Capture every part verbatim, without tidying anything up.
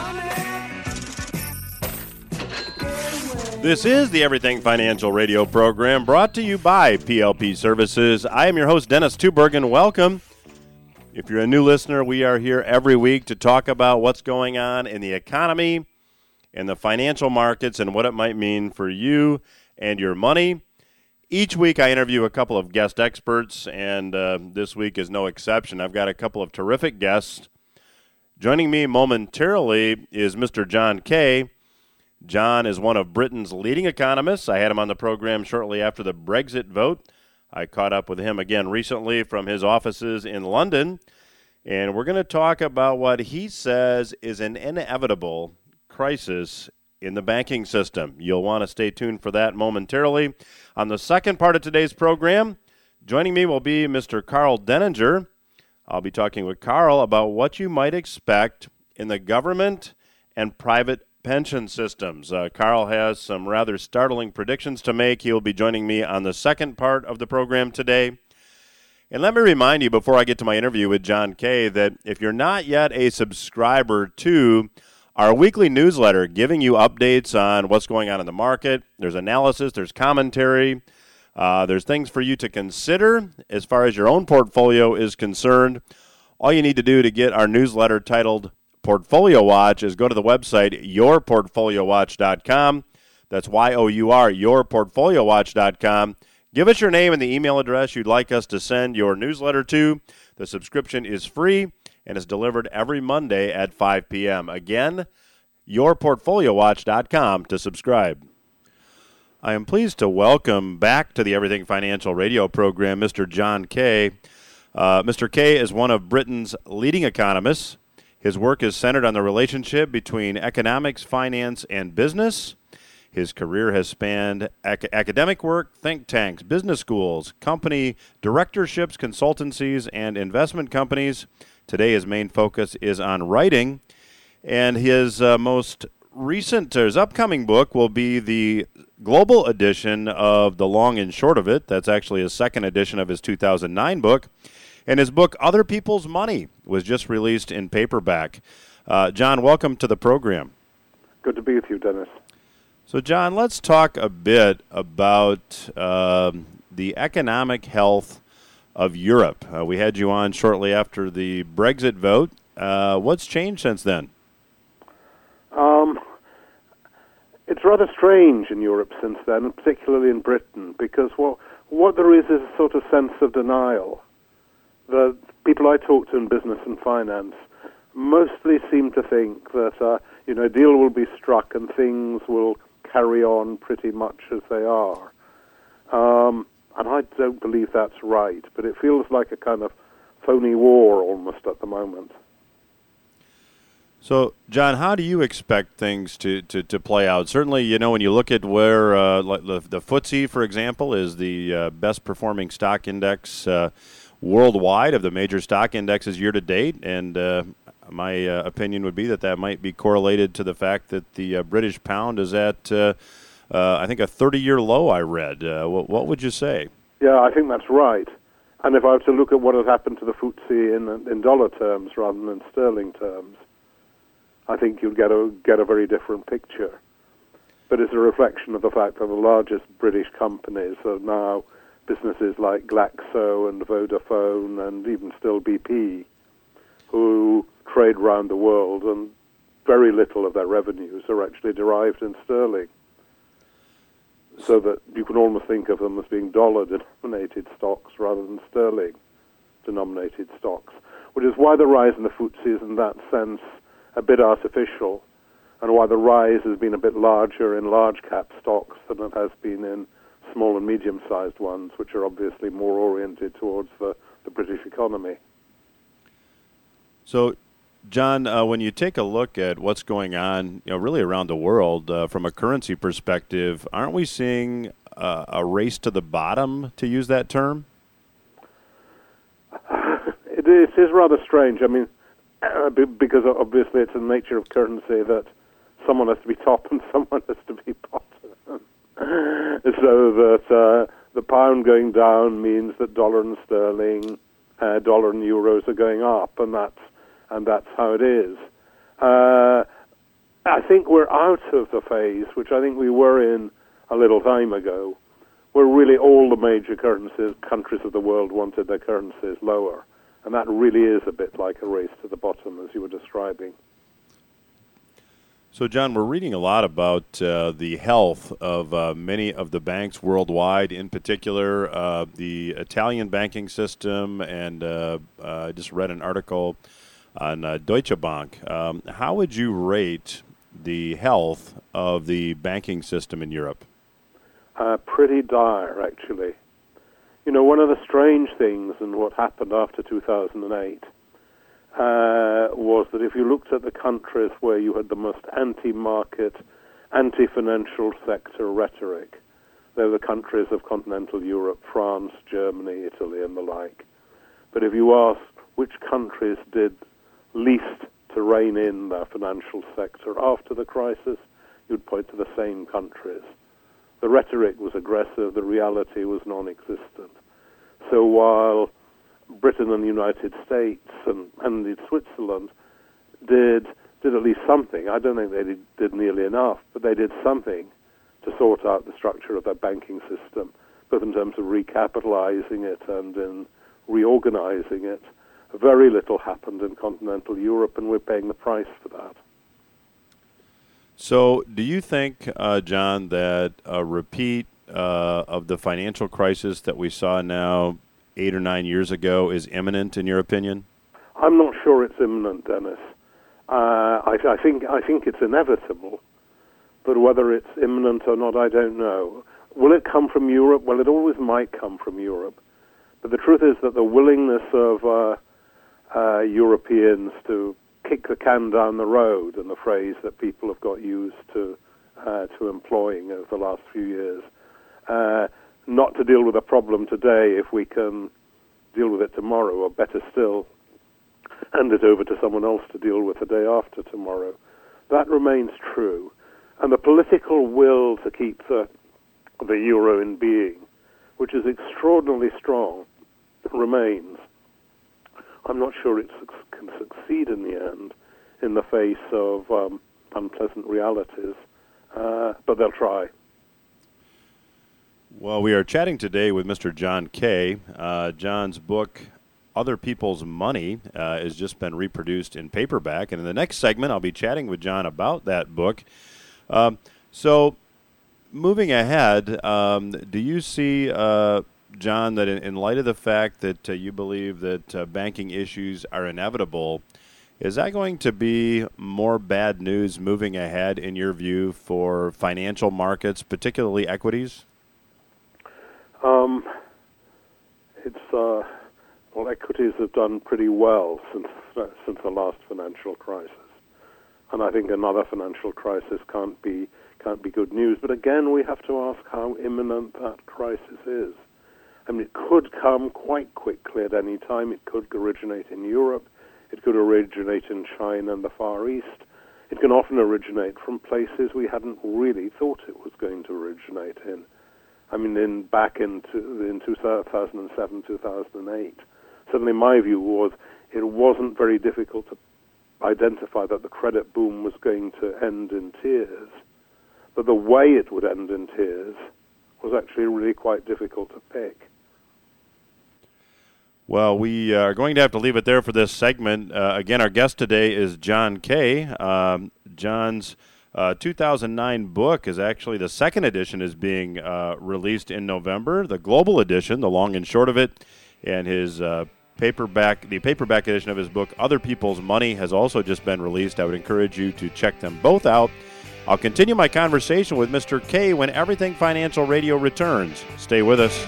This is the Everything Financial Radio program brought to you by P L P Services. I am your host, Dennis Tubergen. Welcome. If you're a new listener, we are here every week to talk about what's going on in the economy and the financial markets and what it might mean for you and your money. Each week I interview a couple of guest experts, and uh, this week is no exception. I've got a couple of terrific guests. Joining me momentarily is Mister John Kay. John is one of Britain's leading economists. I had him on the program shortly after the Brexit vote. I caught up with him again recently from his offices in London, and we're going to talk about what he says is an inevitable crisis in the banking system. You'll want to stay tuned for that momentarily. On the second part of today's program, joining me will be Mister Karl Denninger. I'll be talking with Karl about what you might expect in the government and private pension systems. Uh, Karl has some rather startling predictions to make. He will be joining me on the second part of the program today. And let me remind you before I get to my interview with John Kay that if you're not yet a subscriber to our weekly newsletter giving you updates on what's going on in the market, there's analysis, there's commentary, uh, there's things for you to consider as far as your own portfolio is concerned. All you need to do to get our newsletter titled Portfolio Watch is go to the website your portfolio watch dot com. That's Y O U R, your portfolio watch dot com. Give us your name and the email address you'd like us to send your newsletter to. The subscription is free and is delivered every Monday at five p.m. Again, your portfolio watch dot com to subscribe. I am pleased to welcome back to the Everything Financial Radio program Mister John Kay. Uh, Mister Kay is one of Britain's leading economists. His work is centered on the relationship between economics, finance, and business. His career has spanned ac- academic work, think tanks, business schools, company directorships, consultancies, and investment companies. Today, his main focus is on writing, and his uh, most recent, his upcoming book will be the global edition of The Long and Short of It. That's actually a second edition of his two thousand nine book. And his book, Other People's Money, was just released in paperback. Uh, John, welcome to the program. Good to be with you, Dennis. So, John, let's talk a bit about uh, the economic health of Europe. Uh, we had you on shortly after the Brexit vote. Uh, what's changed since then? Um, it's rather strange in Europe since then, particularly in Britain, because what, what there is is a sort of sense of denial. The people I talk to in business and finance mostly seem to think that uh, you know, a deal will be struck and things will carry on pretty much as they are. Um, and I don't believe that's right, but it feels like a kind of phony war almost at the moment. So, John, how do you expect things to, to, to play out? Certainly, you know, when you look at where uh, the, the F T S E, for example, is the uh, best performing stock index uh, worldwide of the major stock indexes year to date, and uh, my uh, opinion would be that that might be correlated to the fact that the uh, British pound is at, uh, uh, I think, a thirty-year low, I read. Uh, what, what would you say? Yeah, I think that's right. And if I were to look at what has happened to the F T S E in, in dollar terms rather than in sterling terms, I think you'd get a, get a very different picture. But it's a reflection of the fact that the largest British companies are now businesses like Glaxo and Vodafone and even still B P, who trade around the world, and very little of their revenues are actually derived in sterling. So that you can almost think of them as being dollar-denominated stocks rather than sterling-denominated stocks, which is why the rise in the F T S E is in that sense a bit artificial, and why the rise has been a bit larger in large-cap stocks than it has been in small and medium-sized ones, which are obviously more oriented towards the, the British economy. So, John, uh, when you take a look at what's going on, you know, really around the world uh, from a currency perspective, aren't we seeing uh, a race to the bottom, to use that term? It is, it is rather strange. I mean, uh, because obviously it's the nature of currency that someone has to be top and someone has to be bottom. So that uh, the pound going down means that dollar and sterling, uh, dollar and euros are going up, and that's and that's how it is. Uh, I think we're out of the phase, which I think we were in a little time ago, where really all the major currencies, countries of the world wanted their currencies lower. And that really is a bit like a race to the bottom, as you were describing. So, John, we're reading a lot about uh, the health of uh, many of the banks worldwide, in particular uh, the Italian banking system, and uh, uh, I just read an article on uh, Deutsche Bank. Um, how would you rate the health of the banking system in Europe? Uh, pretty dire, actually. You know, one of the strange things in what happened after two thousand eight Uh, was that if you looked at the countries where you had the most anti-market, anti-financial sector rhetoric, they were the countries of continental Europe, France, Germany, Italy, and the like. But if you asked which countries did least to rein in their financial sector after the crisis, you'd point to the same countries. The rhetoric was aggressive, the reality was non-existent. So while Britain and the United States and, and indeed Switzerland did did at least something. I don't think they did, did nearly enough, but they did something to sort out the structure of their banking system, both in terms of recapitalizing it and in reorganizing it. Very little happened in continental Europe, and we're paying the price for that. So do you think, uh, John, that a repeat uh, of the financial crisis that we saw now eight or nine years ago is imminent, in your opinion? I'm not sure it's imminent, Dennis. Uh, I, I think I think it's inevitable, but whether it's imminent or not, I don't know. Will it come from Europe? Well, it always might come from Europe, but the truth is that the willingness of uh, uh, Europeans to kick the can down the road, and the phrase that people have got used to uh, to employing over the last few years, uh, not to deal with a problem today if we can deal with it tomorrow, or better still, hand it over to someone else to deal with the day after tomorrow. That remains true. And the political will to keep the, the euro in being, which is extraordinarily strong, remains. I'm not sure it su- can succeed in the end in the face of um, unpleasant realities, uh, but they'll try. Well, we are chatting today with Mister John Kay. Uh, John's book, Other People's Money, uh, has just been reproduced in paperback. And in the next segment, I'll be chatting with John about that book. Um, so, moving ahead, um, do you see, uh, John, that in, in light of the fact that uh, you believe that uh, banking issues are inevitable, is that going to be more bad news moving ahead, in your view, for financial markets, particularly equities? Um, it's uh, well, equities have done pretty well since uh, since the last financial crisis, and I think another financial crisis can't be can't be good news. But again, we have to ask how imminent that crisis is. I mean, it could come quite quickly at any time. It could originate in Europe. It could originate in China and the Far East. It can often originate from places we hadn't really thought it was going to originate in. I mean, in back into in two thousand seven, two thousand eight, certainly my view was it wasn't very difficult to identify that the credit boom was going to end in tears, but the way it would end in tears was actually really quite difficult to pick. Well, we are going to have to leave it there for this segment. Uh, again, our guest today is John Kay. Um, John's Uh, two thousand nine book is actually, the second edition is being uh, released in November, the global edition, the long and short of it, and his uh, paperback, the paperback edition of his book, Other People's Money, has also just been released. I would encourage you to check them both out. I'll continue my conversation with Mister Kay when Everything Financial Radio returns. Stay with us.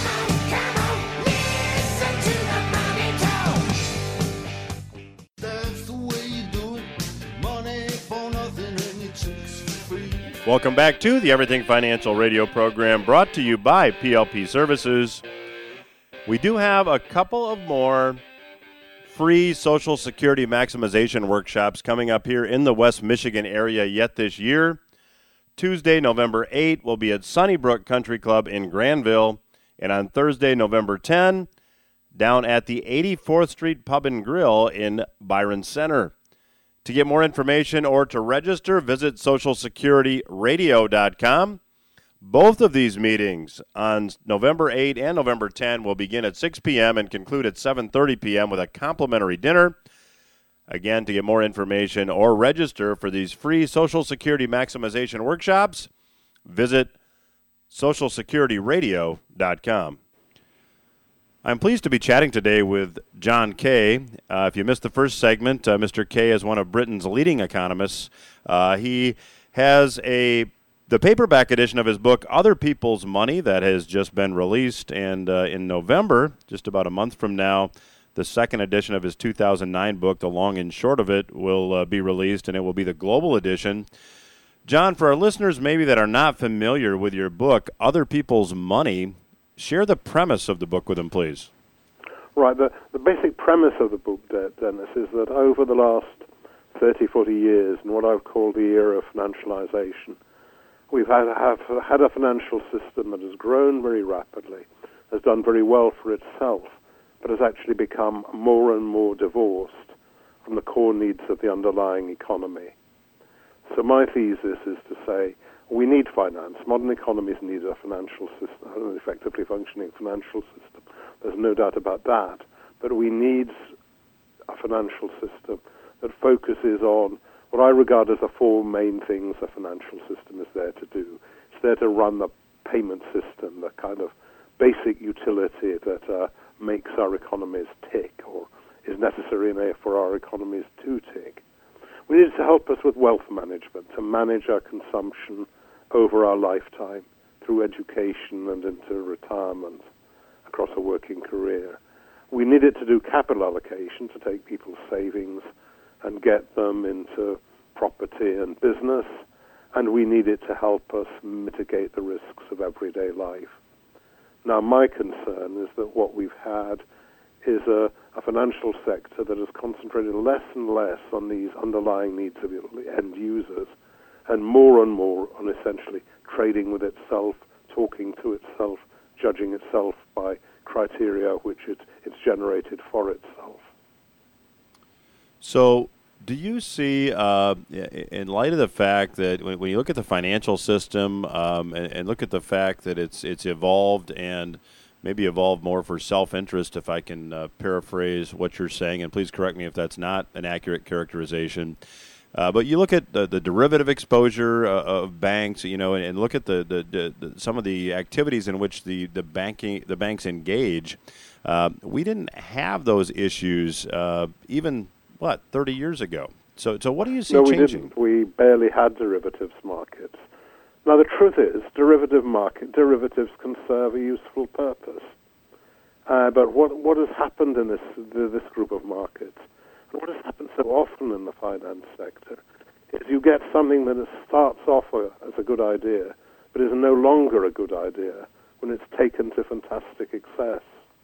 Welcome back to the Everything Financial Radio program, brought to you by P L P Services. We do have a couple of more free Social Security maximization workshops coming up here in the West Michigan area yet this year. Tuesday, November eighth, will be at Sunnybrook Country Club in Granville, and on Thursday, November tenth, down at the eighty-fourth Street Pub and Grill in Byron Center. To get more information or to register, visit social security radio dot com. Both of these meetings on November eighth and November tenth will begin at six p.m. and conclude at seven thirty p.m. with a complimentary dinner. Again, to get more information or register for these free Social Security maximization workshops, visit social security radio dot com. I'm pleased to be chatting today with John Kay. Uh, if you missed the first segment, uh, Mister Kay is one of Britain's leading economists. Uh, he has a the paperback edition of his book, Other People's Money, that has just been released. And uh, in November, just about a month from now, the second edition of his two thousand nine book, The Long and Short of It, will uh, be released, and it will be the global edition. John, for our listeners maybe that are not familiar with your book, Other People's Money, share the premise of the book with them, please. Right. The, the basic premise of the book, Dennis, is that over the last thirty, forty years, in what I've called the era of financialization, we've had, have had a financial system that has grown very rapidly, has done very well for itself, but has actually become more and more divorced from the core needs of the underlying economy. So my thesis is to say, we need finance. Modern economies need a financial system, an effectively functioning financial system. There's no doubt about that. But we need a financial system that focuses on what I regard as the four main things a financial system is there to do. It's there to run the payment system, the kind of basic utility that uh, makes our economies tick, or is necessary for our economies to tick. We need it to help us with wealth management, to manage our consumption over our lifetime through education and into retirement across a working career. We need it to do capital allocation, to take people's savings and get them into property and business, and we need it to help us mitigate the risks of everyday life. Now, my concern is that what we've had is a, a financial sector that has concentrated less and less on these underlying needs of the end users, and more and more on essentially trading with itself, talking to itself, judging itself by criteria which it, it's generated for itself. So do you see, uh, in light of the fact that when, when you look at the financial system um, and, and look at the fact that it's it's evolved and maybe evolved more for self-interest, if I can uh, paraphrase what you're saying, and please correct me if that's not an accurate characterization, Uh, but you look at the, the derivative exposure uh, of banks, you know, and, and look at the, the, the, the some of the activities in which the the banking the banks engage. Uh, we didn't have those issues uh, even what thirty years ago. So so what do you see no, we changing? Didn't. We barely had derivatives markets. Now the truth is, derivative market derivatives can serve a useful purpose. Uh, but what what has happened in this this group of markets? And what has happened so often in the finance sector is you get something that starts off as a good idea, but is no longer a good idea when it's taken to fantastic excess.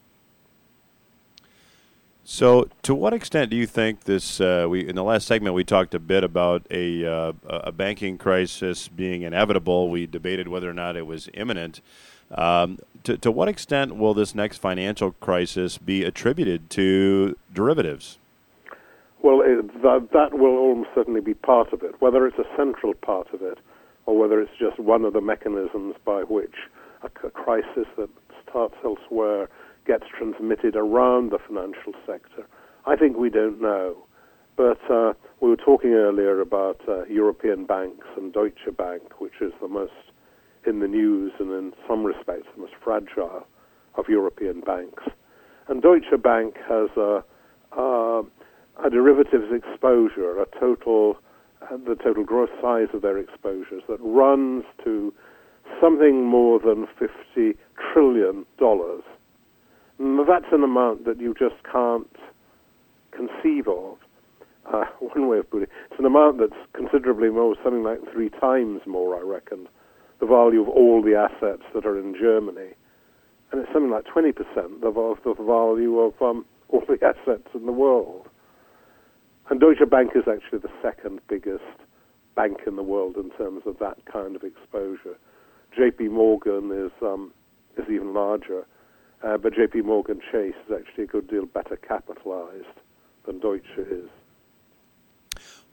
So, to what extent do you think this? Uh, we in the last segment we talked a bit about a uh, a banking crisis being inevitable. We debated whether or not it was imminent. Um, to to what extent will this next financial crisis be attributed to derivatives? Well, it, that, that will almost certainly be part of it. Whether it's a central part of it, or whether it's just one of the mechanisms by which a, a crisis that starts elsewhere gets transmitted around the financial sector, I think we don't know. But uh, we were talking earlier about uh, European banks and Deutsche Bank, which is the most in the news and in some respects the most fragile of European banks. And Deutsche Bank has a, a, a derivatives exposure, a total, uh, the total gross size of their exposures that runs to something more than fifty trillion dollars. That's an amount that you just can't conceive of. Uh, one way of putting it, it's an amount that's considerably more, something like three times more, I reckon, the value of all the assets that are in Germany. And it's something like twenty percent of, of the value of um, all the assets in the world. And Deutsche Bank is actually the second biggest bank in the world in terms of that kind of exposure. J P Morgan is um, is even larger, uh, but J P Morgan Chase is actually a good deal better capitalized than Deutsche is.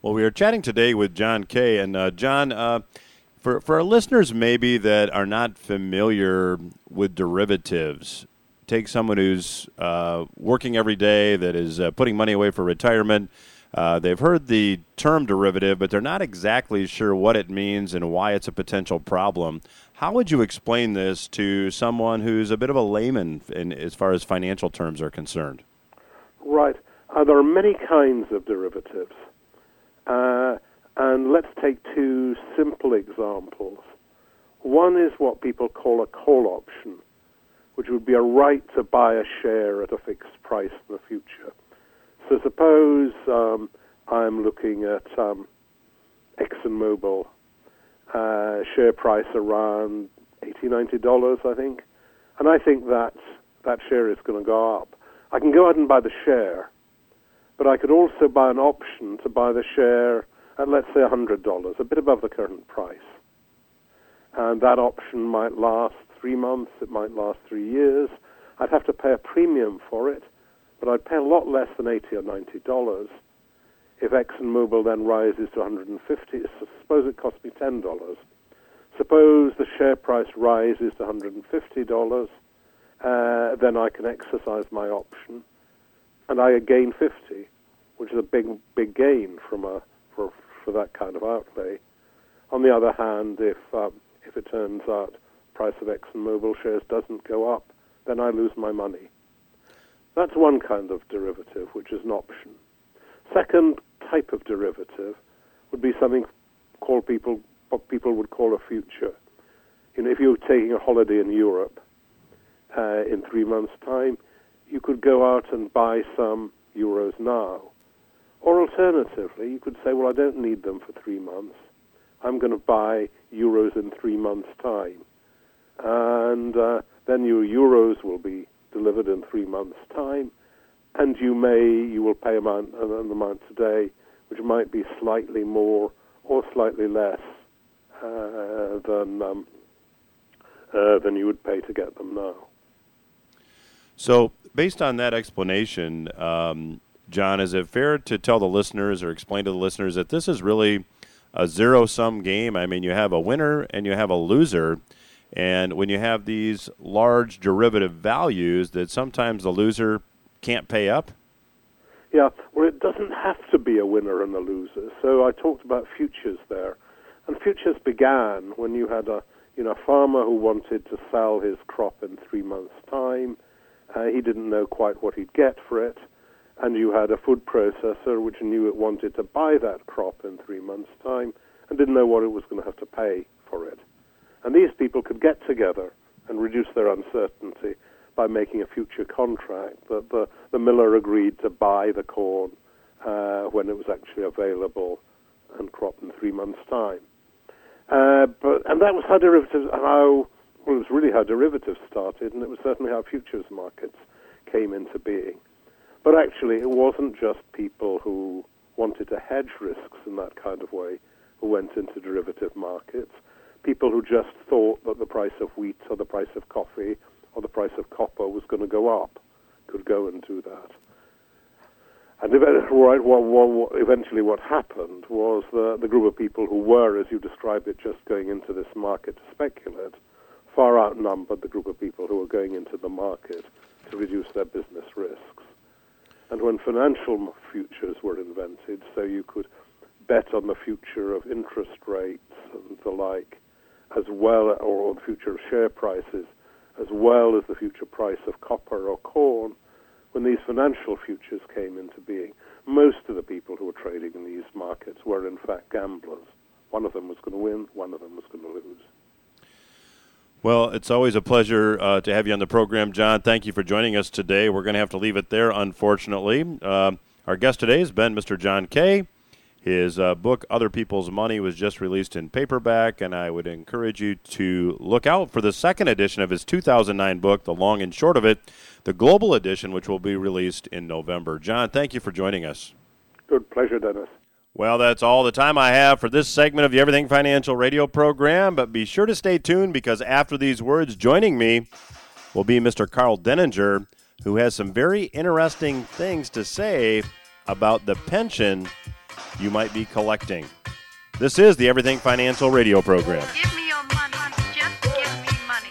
Well, we are chatting today with John Kay. And, uh, John, uh, for, for our listeners maybe that are not familiar with derivatives, take someone who's uh, working every day, that is uh, putting money away for retirement. Uh, they've heard the term derivative, but they're not exactly sure what it means and why it's a potential problem. How would you explain this to someone who's a bit of a layman in, as far as financial terms are concerned? Right. Uh, there are many kinds of derivatives. Uh, and let's take two simple examples. One is what people call a call option, which would be a right to buy a share at a fixed price in the future. So suppose um, I'm looking at um, ExxonMobil, uh, share price around eighty dollars, ninety dollars, I think, and I think that that share is going to go up. I can go out and buy the share, but I could also buy an option to buy the share at, let's say, one hundred dollars, a bit above the current price. And that option might last three months, it might last three years. I'd have to pay a premium for it, but I'd pay a lot less than eighty or ninety dollars. If ExxonMobil then rises to one hundred fifty, suppose it costs me ten dollars. Suppose the share price rises to one hundred fifty dollars, uh, then I can exercise my option, and I gain fifty, which is a big, big gain from a for for that kind of outlay. On the other hand, if um, if it turns out the price of ExxonMobil shares doesn't go up, then I lose my money. That's one kind of derivative, which is an option. Second type of derivative would be something called people what people would call a future. You know, if you were taking a holiday in Europe uh, in three months' time, you could go out and buy some euros now. Or alternatively, you could say, well, I don't need them for three months. I'm going to buy euros in three months' time. And uh, then your euros will be delivered in three months' time, and you may, you will pay amount, an amount today, which might be slightly more or slightly less uh, than um, uh, than you would pay to get them now. So, based on that explanation, um, John, is it fair to tell the listeners or explain to the listeners that this is really a zero-sum game? I mean, you have a winner and you have a loser, and when you have these large derivative values, that sometimes the loser can't pay up? Yeah, well, it doesn't have to be a winner and a loser. So I talked about futures there, and futures began when you had a you know a farmer who wanted to sell his crop in three months' time. Uh, he didn't know quite what he'd get for it, and you had a food processor which knew it wanted to buy that crop in three months' time and didn't know what it was going to have to pay for it. And these people could get together and reduce their uncertainty by making a future contract that the, the miller agreed to buy the corn uh, when it was actually available and cropped in three months' time. Uh, but and that was how derivatives, how well, it was really how derivatives started, and it was certainly how futures markets came into being. But actually, it wasn't just people who wanted to hedge risks in that kind of way who went into derivative markets. People who just thought that the price of wheat or the price of coffee or the price of copper was going to go up could go and do that. And eventually what happened was the, the group of people who were, as you described it, just going into this market to speculate, far outnumbered the group of people who were going into the market to reduce their business risks. And when financial futures were invented, so you could bet on the future of interest rates and the like, as well, or the future of share prices, as well as the future price of copper or corn, when these financial futures came into being, most of the people who were trading in these markets were in fact gamblers. One of them was going to win, one of them was going to lose. Well, it's always a pleasure uh, to have you on the program, John. Thank you for joining us today. We're going to have to leave it there, unfortunately. Uh, our guest today has been Mister John Kay. His uh, book, Other People's Money, was just released in paperback, and I would encourage you to look out for the second edition of his two thousand nine book, The Long and Short of It, the Global Edition, which will be released in November. John, thank you for joining us. Good pleasure, Dennis. Well, that's all the time I have for this segment of the Everything Financial radio program, but be sure to stay tuned because after these words, joining me will be Mister Karl Denninger, who has some very interesting things to say about the pension you might be collecting. This is the Everything Financial Radio Program. Give me your money. Just give me money.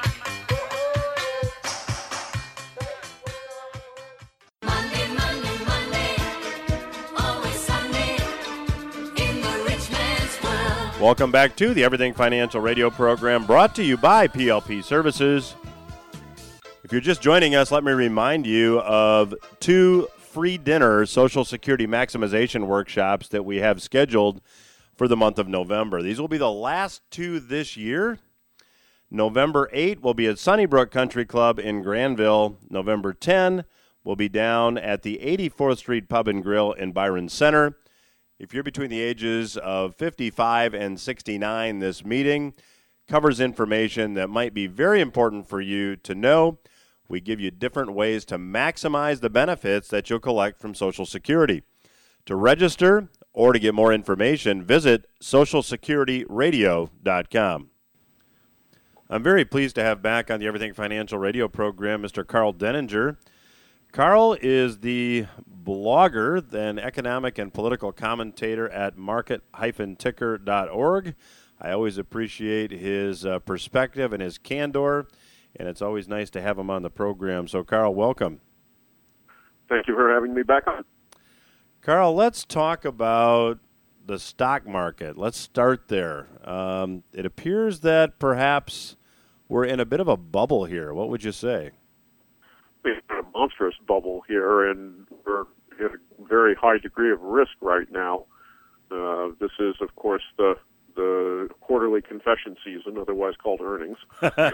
Monday, Monday, Monday, always Sunday in the rich man's world. Welcome back to the Everything Financial Radio Program, brought to you by P L P Services. If you're just joining us, let me remind you of two free dinner Social Security maximization workshops that we have scheduled for the month of November. These will be the last two this year. November eighth will be at Sunnybrook Country Club in Granville. November tenth will be down at the eighty-fourth Street Pub and Grill in Byron Center. If you're between the ages of fifty-five and sixty-nine, this meeting covers information that might be very important for you to know. We give you different ways to maximize the benefits that you'll collect from Social Security. To register or to get more information, visit social security radio dot com. I'm very pleased to have back on the Everything Financial Radio Program Mister Carl Denninger. Carl is the blogger and economic and political commentator at market dash ticker dot org. I always appreciate his uh, perspective and his candor, and it's always nice to have him on the program. So, Carl, welcome. Thank you for having me back on. Carl, let's talk about the stock market. Let's start there. Um, it appears that perhaps we're in a bit of a bubble here. What would you say? We're in a monstrous bubble here, and we're at a very high degree of risk right now. Uh, this is, of course, the the quarterly confession season, otherwise called earnings. and,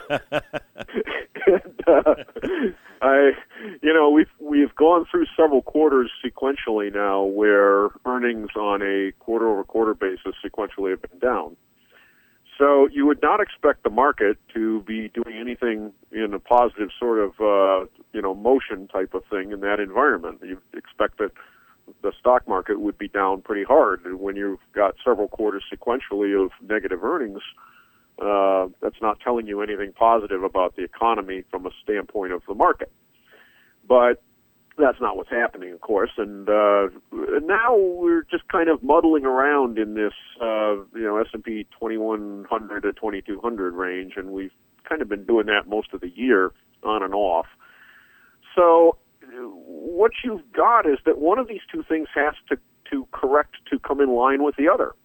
uh, I, you know, we've we've gone through several quarters sequentially now where earnings on a quarter-over-quarter basis sequentially have been down. So you would not expect the market to be doing anything in a positive sort of, uh, you know, motion type of thing in that environment. You'd expect that the stock market would be down pretty hard. And when you've got several quarters sequentially of negative earnings, uh, that's not telling you anything positive about the economy from a standpoint of the market. But that's not what's happening, of course. And uh, now we're just kind of muddling around in this, uh, you know, S and P twenty-one hundred to twenty-two hundred range, and we've kind of been doing that most of the year on and off. So what you've got is that one of these two things has to, to correct to come in line with the other.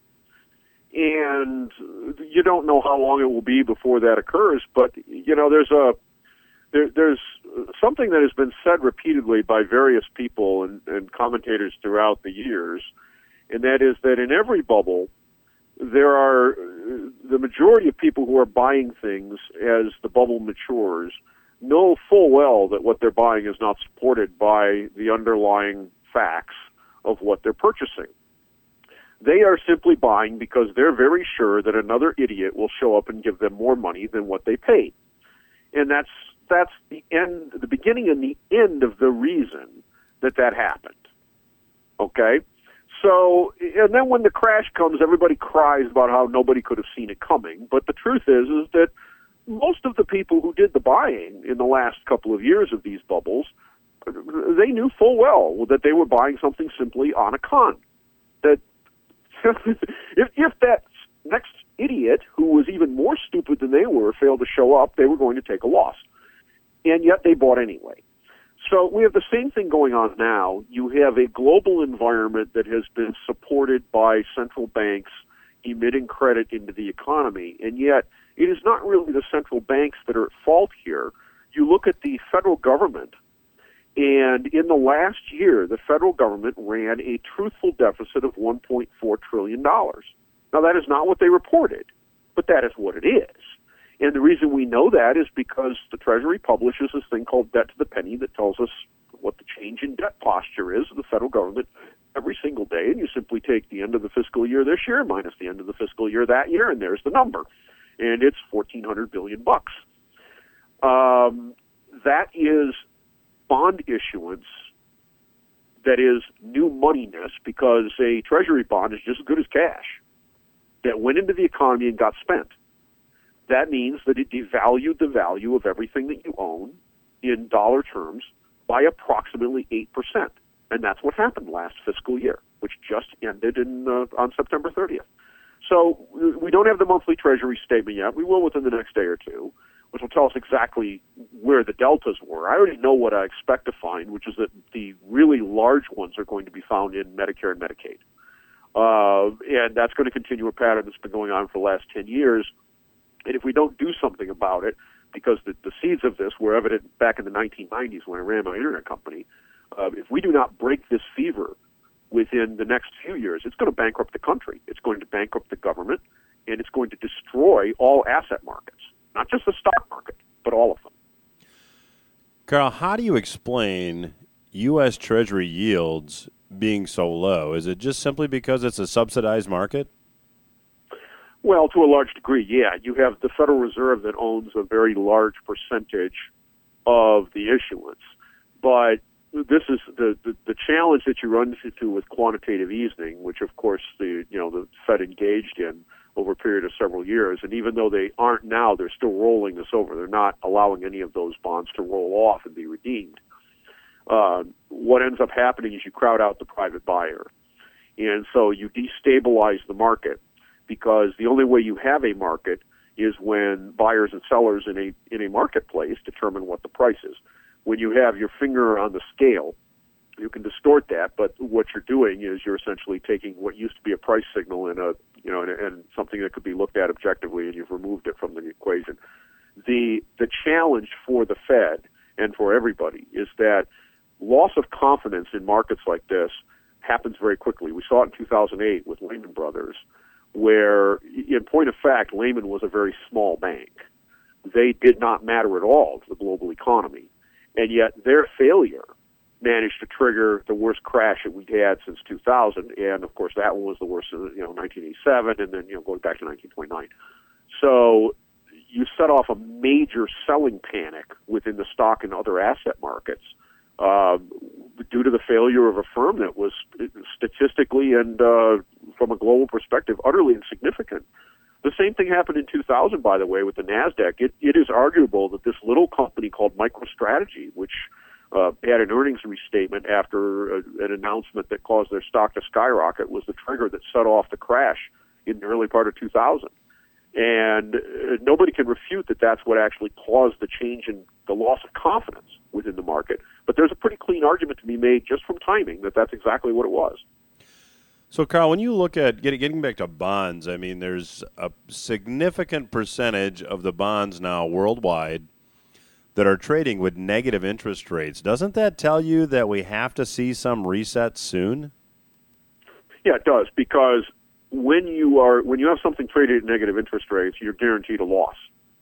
And you don't know how long it will be before that occurs, but, you know, there's a there, there's something that has been said repeatedly by various people and, and commentators throughout the years, and that is that in every bubble, there are the majority of people who are buying things as the bubble matures know full well that what they're buying is not supported by the underlying facts of what they're purchasing. They are simply buying because they're very sure that another idiot will show up and give them more money than what they paid. And that's that's the end, the beginning and the end of the reason that that happened. Okay? So, and then when the crash comes, everybody cries about how nobody could have seen it coming. But the truth is, is that most of the people who did the buying in the last couple of years of these bubbles, they knew full well that they were buying something simply on a con. That if, if that next idiot, who was even more stupid than they were, failed to show up, they were going to take a loss. And yet they bought anyway. So we have the same thing going on now. You have a global environment that has been supported by central banks emitting credit into the economy, and yet it is not really the central banks that are at fault here. You look at the federal government, and in the last year, the federal government ran a truthful deficit of one point four trillion dollars. Now, that is not what they reported, but that is what it is. And the reason we know that is because the Treasury publishes this thing called Debt to the Penny that tells us what the change in debt posture is of the federal government every single day, and you simply take the end of the fiscal year this year minus the end of the fiscal year that year, and there's the number. And it's fourteen hundred billion bucks. Um, that is bond issuance that is new moneyness, because a Treasury bond is just as good as cash that went into the economy and got spent. That means that it devalued the value of everything that you own in dollar terms by approximately eight percent. And that's what happened last fiscal year. which just ended in uh, on September thirtieth. So we don't have the monthly Treasury statement yet. We will within the next day or two, which will tell us exactly where the deltas were. I already know what I expect to find, which is that the really large ones are going to be found in Medicare and Medicaid. Uh, and that's going to continue a pattern that's been going on for the last ten years. And if we don't do something about it, because the, the seeds of this were evident back in the nineteen nineties when I ran my internet company, uh, if we do not break this fever within the next few years, it's going to bankrupt the country. It's going to bankrupt the government, and it's going to destroy all asset markets, not just the stock market, but all of them. Carl, how do you explain U S. Treasury yields being so low? Is it just simply because it's a subsidized market? Well, to a large degree, yeah. You have the Federal Reserve that owns a very large percentage of the issuance. But this is the, the, the challenge that you run into with quantitative easing, which, of course, the you know the Fed engaged in over a period of several years. And even though they aren't now, they're still rolling this over. They're not allowing any of those bonds to roll off and be redeemed. Uh, what ends up happening is you crowd out the private buyer. And so you destabilize the market, because the only way you have a market is when buyers and sellers in a in a marketplace determine what the price is. When you have your finger on the scale, you can distort that, but what you're doing is you're essentially taking what used to be a price signal in a you know and something that could be looked at objectively, and you've removed it from the equation. The the challenge for the Fed and for everybody is that loss of confidence in markets like this happens very quickly. We saw it in two thousand eight with Lehman Brothers, where, in point of fact, Lehman was a very small bank. They did not matter at all to the global economy, and yet their failure managed to trigger the worst crash that we'd had since two thousand, and of course that one was the worst in you know nineteen eighty-seven, and then you know going back to nineteen twenty-nine. So you set off a major selling panic within the stock and other asset markets uh, due to the failure of a firm that was statistically and uh, from a global perspective utterly insignificant. The same thing happened in two thousand, by the way, with the NASDAQ. It, it is arguable that this little company called MicroStrategy, which uh, had an earnings restatement after uh, an announcement that caused their stock to skyrocket, was the trigger that set off the crash in the early part of two thousand. And uh, nobody can refute that that's what actually caused the change in the loss of confidence within the market. But there's a pretty clean argument to be made just from timing that that's exactly what it was. So, Carl, when you look at getting, getting back to bonds, I mean, there's a significant percentage of the bonds now worldwide that are trading with negative interest rates. Doesn't that tell you that we have to see some reset soon? Yeah, it does, because when you are when you have something traded at negative interest rates, you're guaranteed a loss.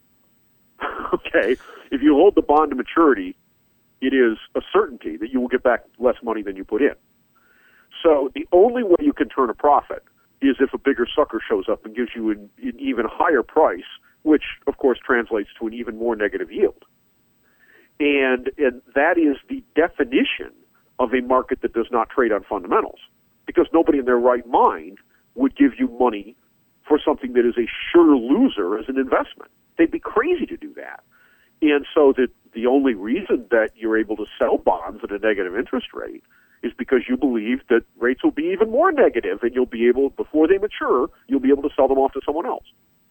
Okay, if you hold the bond to maturity, it is a certainty that you will get back less money than you put in. So the only way you can turn a profit is if a bigger sucker shows up and gives you an, an even higher price, which of course translates to an even more negative yield. And, and that is the definition of a market that does not trade on fundamentals, because nobody in their right mind would give you money for something that is a sure loser as an investment. They'd be crazy to do that. And so the, the only reason that you're able to sell bonds at a negative interest rate is because you believe that rates will be even more negative, and you'll be able, before they mature, you'll be able to sell them off to someone else.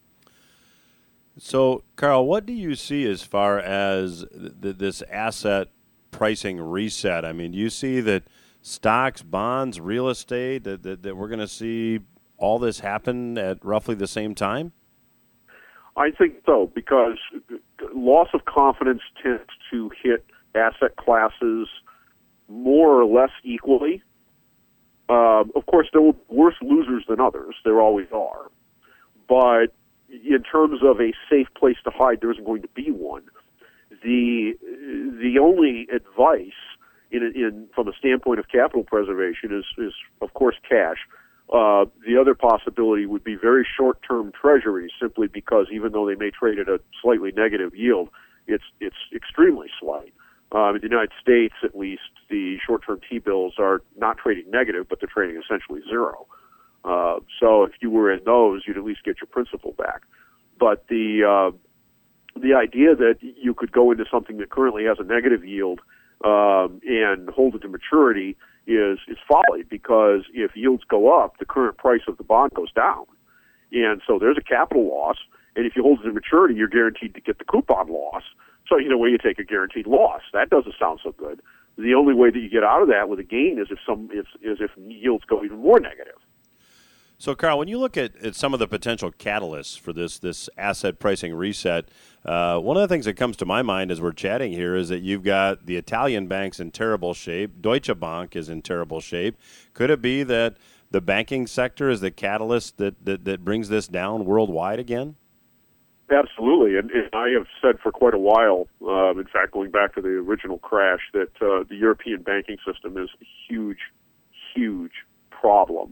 So, Carl, what do you see as far as th- this asset pricing reset? I mean, do you see that stocks, bonds, real estate, that, that, that we're going to see all this happen at roughly the same time? I think so, because loss of confidence tends to hit asset classes more or less equally. Uh, of course, there will be worse losers than others. There always are. But in terms of a safe place to hide, there isn't going to be one. The the only advice in, in from a standpoint of capital preservation is, is of course, cash. Uh, the other possibility would be very short-term treasuries, simply because even though they may trade at a slightly negative yield, it's it's extremely slight. Um, in the United States, at least, the short-term T-bills are not trading negative, but they're trading essentially zero. Uh, so if you were in those, you'd at least get your principal back. But the uh, the idea that you could go into something that currently has a negative yield um, and hold it to maturity is is folly, because if yields go up, the current price of the bond goes down. And so there's a capital loss, and if you hold it to maturity, you're guaranteed to get the coupon loss. So either way, you take a guaranteed loss. That doesn't sound so good. The only way that you get out of that with a gain is if some is, is if yields go even more negative. So, Carl, when you look at, at some of the potential catalysts for this this asset pricing reset, uh, one of the things that comes to my mind as we're chatting here is that you've got the Italian banks in terrible shape. Deutsche Bank is in terrible shape. Could it be that the banking sector is the catalyst that, that, that brings this down worldwide again? Absolutely, and, and I have said for quite a while, um, in fact, going back to the original crash, that uh, the European banking system is a huge, huge problem.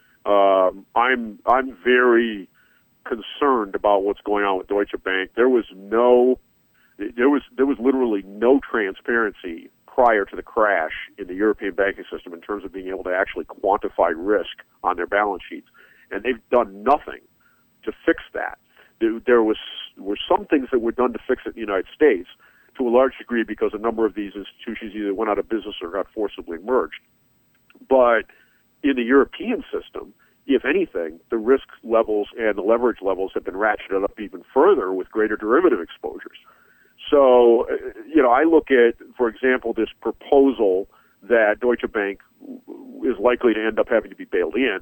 Um, I'm I'm very concerned about what's going on with Deutsche Bank. There was no, there was there was literally no transparency prior to the crash in the European banking system in terms of being able to actually quantify risk on their balance sheets, and they've done nothing to fix that. There, there was were some things that were done to fix it in the United States to a large degree because a number of these institutions either went out of business or got forcibly merged. But in the European system, if anything, the risk levels and the leverage levels have been ratcheted up even further with greater derivative exposures. So, you know, I look at, for example, this proposal that Deutsche Bank is likely to end up having to be bailed in,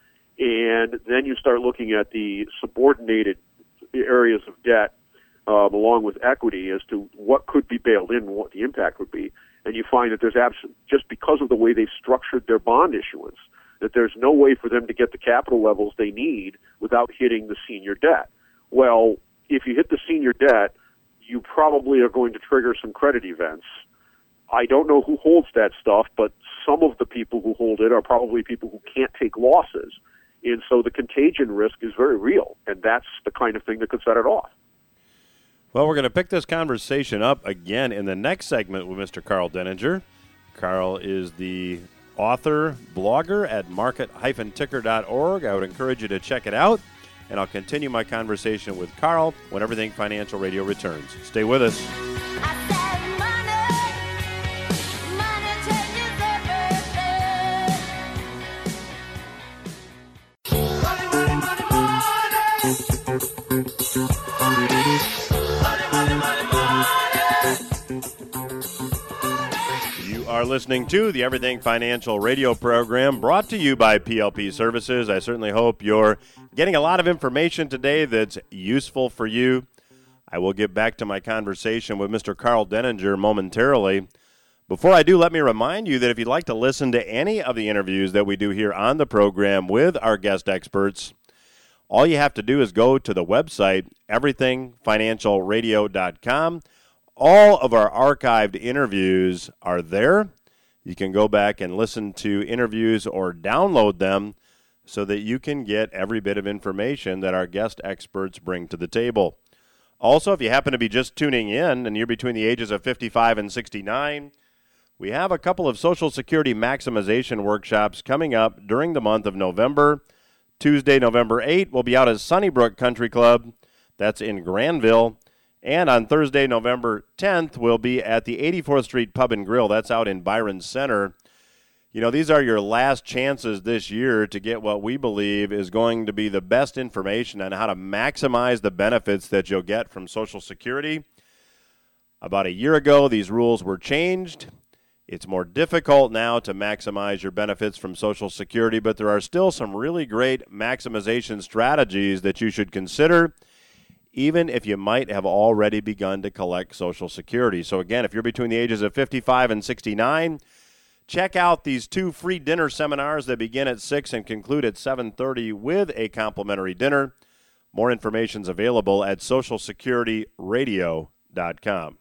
and then you start looking at the subordinated areas of debt um, along with equity as to what could be bailed in and what the impact would be, and you find that there's abs- just because of the way they've structured their bond issuance, that there's no way for them to get the capital levels they need without hitting the senior debt. Well, if you hit the senior debt, you probably are going to trigger some credit events. I don't know who holds that stuff, but some of the people who hold it are probably people who can't take losses. And so the contagion risk is very real, and that's the kind of thing that could set it off. Well, we're going to pick this conversation up again in the next segment with Mister Carl Denninger. Carl is the author, blogger at market dash ticker dot org. I would encourage you to check it out, and I'll continue my conversation with Carl when Everything Financial Radio returns. Stay with us. I said money, money changes everything. Money, money, money, money. You are listening to the Everything Financial Radio program brought to you by P L P Services. I certainly hope you're getting a lot of information today that's useful for you. I will get back to my conversation with Mister Carl Denninger momentarily. Before I do, let me remind you that if you'd like to listen to any of the interviews that we do here on the program with our guest experts, all you have to do is go to the website, everything financial radio dot com. All of our archived interviews are there. You can go back and listen to interviews or download them so that you can get every bit of information that our guest experts bring to the table. Also, if you happen to be just tuning in and you're between the ages of fifty-five and sixty-nine, we have a couple of Social Security maximization workshops coming up during the month of November. Tuesday, November eighth, we'll be out at Sunnybrook Country Club. That's in Granville. And on Thursday, November tenth, we'll be at the eighty-fourth Street Pub and Grill. That's out in Byron Center. You know, these are your last chances this year to get what we believe is going to be the best information on how to maximize the benefits that you'll get from Social Security. About a year ago, these rules were changed. It's more difficult now to maximize your benefits from Social Security, but there are still some really great maximization strategies that you should consider, even if you might have already begun to collect Social Security. So again, if you're between the ages of fifty-five and sixty-nine, check out these two free dinner seminars that begin at six and conclude at seven thirty with a complimentary dinner. More information is available at social security radio dot com.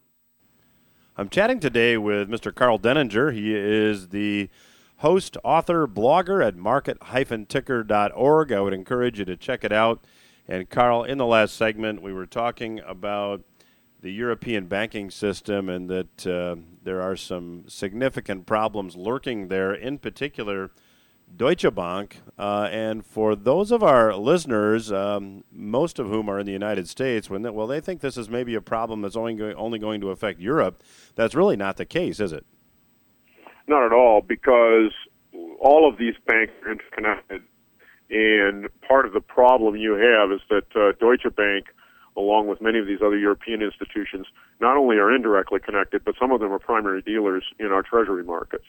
I'm chatting today with Mister Carl Denninger. He is the host, author, blogger at market dash ticker dot org. I would encourage you to check it out. And Carl, in the last segment, we were talking about the European banking system and that uh, there are some significant problems lurking there, in particular Deutsche Bank. Uh, and for those of our listeners, um, most of whom are in the United States, when they, well, they think this is maybe a problem that's only, go- only going to affect Europe. That's really not the case, is it? not at all, because all of these banks are interconnected. And part of the problem you have is that uh, Deutsche Bank, along with many of these other European institutions, not only are indirectly connected, but some of them are primary dealers in our treasury markets.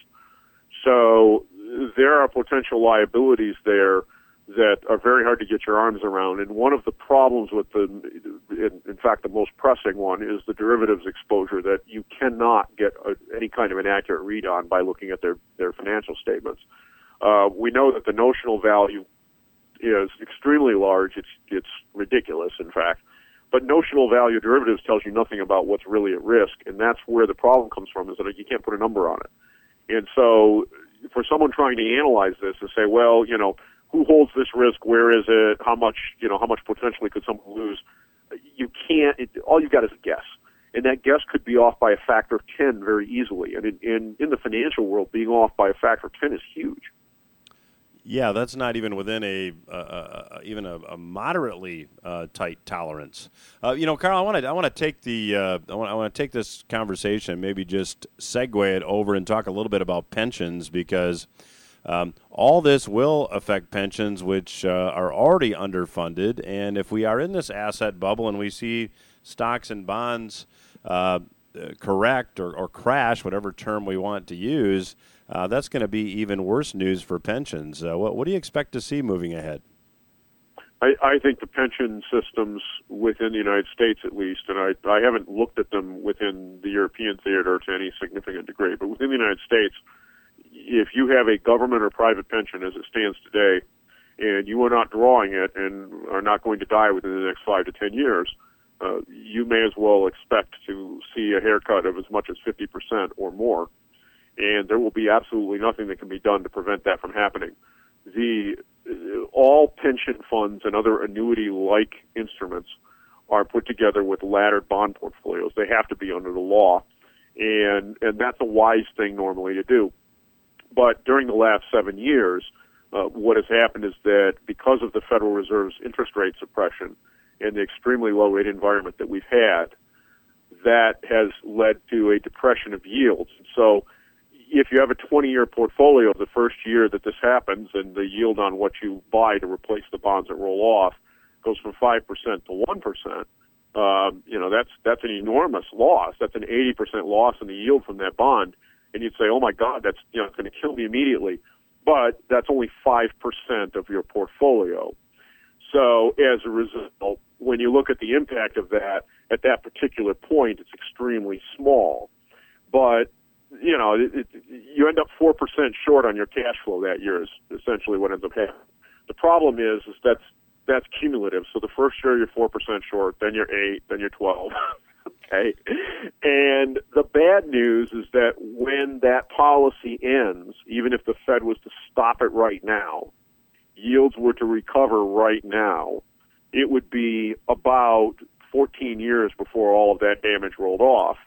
So there are potential liabilities there that are very hard to get your arms around. And one of the problems with the, in, in fact, the most pressing one is the derivatives exposure that you cannot get a, any kind of an accurate read on by looking at their, their financial statements. Uh, we know that the notional value is extremely large. It's, it's ridiculous, in fact. But notional value derivatives tells you nothing about what's really at risk, and that's where the problem comes from, is that you can't put a number on it. And so for someone trying to analyze this and say, well, you know, who holds this risk? Where is it? How much, you know, how much potentially could someone lose? You can't, it, all you've got is a guess. And that guess could be off by a factor of ten very easily. And in, in, in the financial world, being off by a factor of ten is huge. Yeah, that's not even within a uh, uh, even a, a moderately uh, tight tolerance. Uh, you know, Carl, I want to I want to take the uh, I want I want to take this conversation, maybe just segue it over and talk a little bit about pensions, because um, all this will affect pensions, which uh, are already underfunded. And if we are in this asset bubble and we see stocks and bonds uh, correct or, or crash, whatever term we want to use, Uh, that's going to be even worse news for pensions. Uh, what, what do you expect to see moving ahead? I, I think the pension systems within the United States, at least, and I, I haven't looked at them within the European theater to any significant degree, but within the United States, if you have a government or private pension as it stands today, and you are not drawing it and are not going to die within the next five to ten years, uh, you may as well expect to see a haircut of as much as fifty percent or more. And there will be absolutely nothing that can be done to prevent that from happening. The all pension funds and other annuity-like instruments are put together with laddered bond portfolios. They have to be under the law, and and that's a wise thing normally to do. But during the last seven years, uh, what has happened is that because of the Federal Reserve's interest rate suppression and the extremely low rate environment that we've had, that has led to a depression of yields. So if you have a twenty-year portfolio, the first year that this happens and the yield on what you buy to replace the bonds that roll off goes from five percent to one percent, um, you know, that's that's an enormous loss. That's an eighty percent loss in the yield from that bond. And you'd say, oh, my God, that's, you know, going to kill me immediately. But that's only five percent of your portfolio. So as a result, when you look at the impact of that, at that particular point, it's extremely small. But you know, it, it, you end up four percent short on your cash flow that year is essentially what ends up happening. The problem is, is that's, that's cumulative. So the first year you're four percent short, then you're eight, then you're twelve. Okay. And the bad news is that when that policy ends, even if the Fed was to stop it right now, yields were to recover right now, it would be about fourteen years before all of that damage rolled off.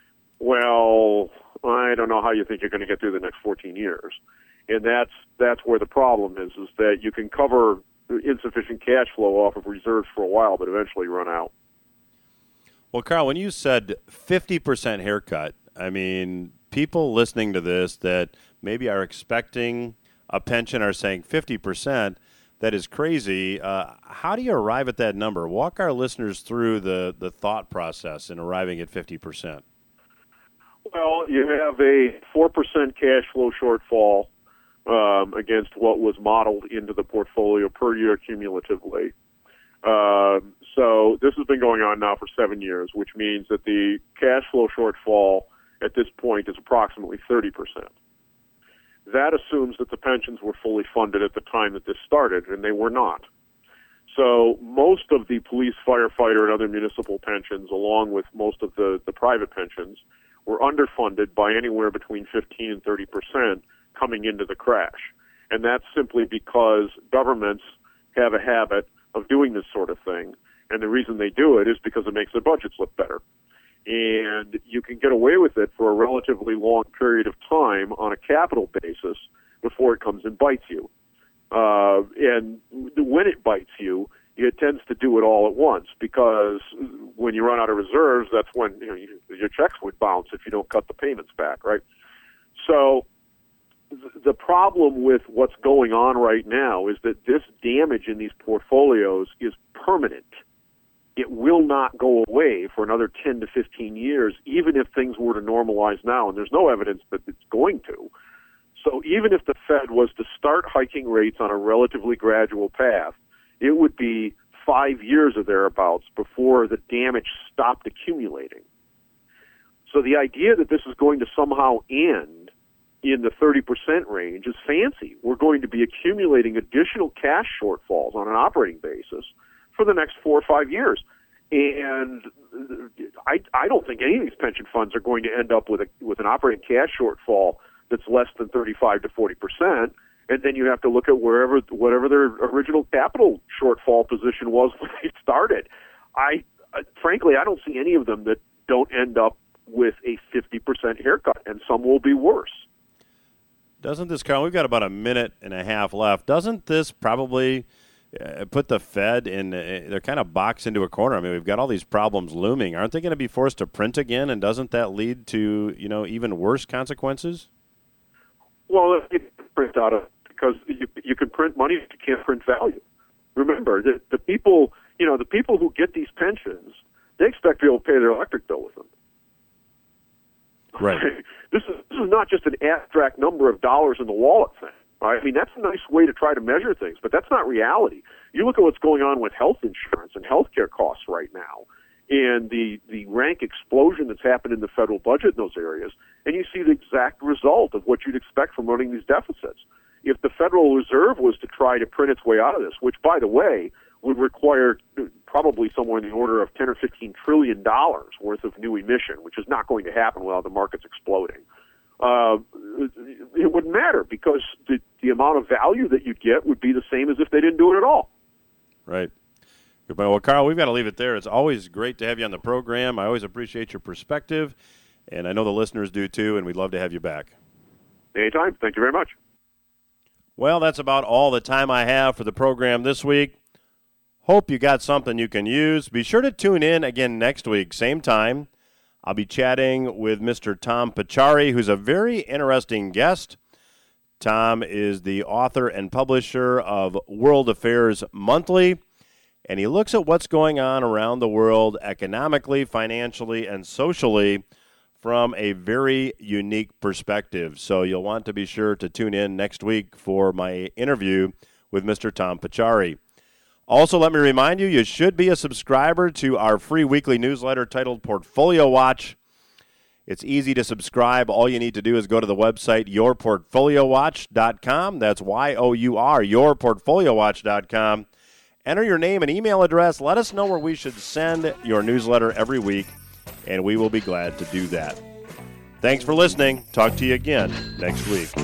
Well, I don't know how you think you're going to get through the next fourteen years. And that's that's where the problem is, is that you can cover insufficient cash flow off of reserves for a while, but eventually run out. Well, Carl, when you said fifty percent haircut, I mean, people listening to this that maybe are expecting a pension are saying fifty percent. That is crazy. Uh, how do you arrive at that number? Walk our listeners through the, the thought process in arriving at fifty percent. Well, you have a four percent cash flow shortfall um, against what was modeled into the portfolio per year cumulatively. Uh, so this has been going on now for seven years, which means that the cash flow shortfall at this point is approximately thirty percent. That assumes that the pensions were fully funded at the time that this started, and they were not. So most of the police, firefighter, and other municipal pensions, along with most of the, the private pensions, were underfunded by anywhere between fifteen and thirty percent coming into the crash. And that's simply because governments have a habit of doing this sort of thing. And the reason they do it is because it makes their budgets look better. And you can get away with it for a relatively long period of time on a capital basis before it comes and bites you. Uh, and when it bites you, it tends to do it all at once, because when you run out of reserves, that's when, you know, you, your checks would bounce if you don't cut the payments back, right? So th- the problem with what's going on right now is that this damage in these portfolios is permanent. It will not go away for another ten to fifteen years, even if things were to normalize now, and there's no evidence that it's going to. So even if the Fed was to start hiking rates on a relatively gradual path, it would be five years or thereabouts before the damage stopped accumulating. So the idea that this is going to somehow end in the thirty percent range is fancy. We're going to be accumulating additional cash shortfalls on an operating basis for the next four or five years. And I, I don't think any of these pension funds are going to end up with a with an operating cash shortfall that's less than thirty-five to forty percent. And then you have to look at wherever whatever their original capital shortfall position was when they started. I uh, frankly, I don't see any of them that don't end up with a fifty percent haircut, and some will be worse. Doesn't this, Carl, we've got about a minute and a half left. Doesn't this probably uh, put the Fed in, uh, they're kind of boxed into a corner? I mean, we've got all these problems looming. Aren't they going to be forced to print again, and doesn't that lead to, you know, even worse consequences? Well, you can print out of because you, you can print money, but you can't print value. Remember, the, the people, you know, the people who get these pensions, they expect to be able to pay their electric bill with them. Right. This is this is not just an abstract number of dollars in the wallet thing. Right? I mean, that's a nice way to try to measure things, but that's not reality. You look at what's going on with health insurance and healthcare costs right now, and the, the rank explosion that's happened in the federal budget in those areas, and you see the exact result of what you'd expect from running these deficits. If the Federal Reserve was to try to print its way out of this, which, by the way, would require probably somewhere in the order of ten or fifteen trillion dollars worth of new emission, which is not going to happen without the markets exploding. Uh, it wouldn't matter because the, the amount of value that you'd get would be the same as if they didn't do it at all. Right. Goodbye. Well, Carl, we've got to leave it there. It's always great to have you on the program. I always appreciate your perspective, and I know the listeners do too, and we'd love to have you back. Anytime. Thank you very much. Well, that's about all the time I have for the program this week. Hope you got something you can use. Be sure to tune in again next week, same time. I'll be chatting with Mister Tom Pichari, who's a very interesting guest. Tom is the author and publisher of World Affairs Monthly, and he looks at what's going on around the world economically, financially, and socially from a very unique perspective. So you'll want to be sure to tune in next week for my interview with Mister Tom Pichari. Also, let me remind you, you should be a subscriber to our free weekly newsletter titled Portfolio Watch. It's easy to subscribe. All you need to do is go to the website your portfolio watch dot com. That's Y O U R, your portfolio watch dot com. Enter your name and email address. Let us know where we should send your newsletter every week, and we will be glad to do that. Thanks for listening. Talk to you again next week.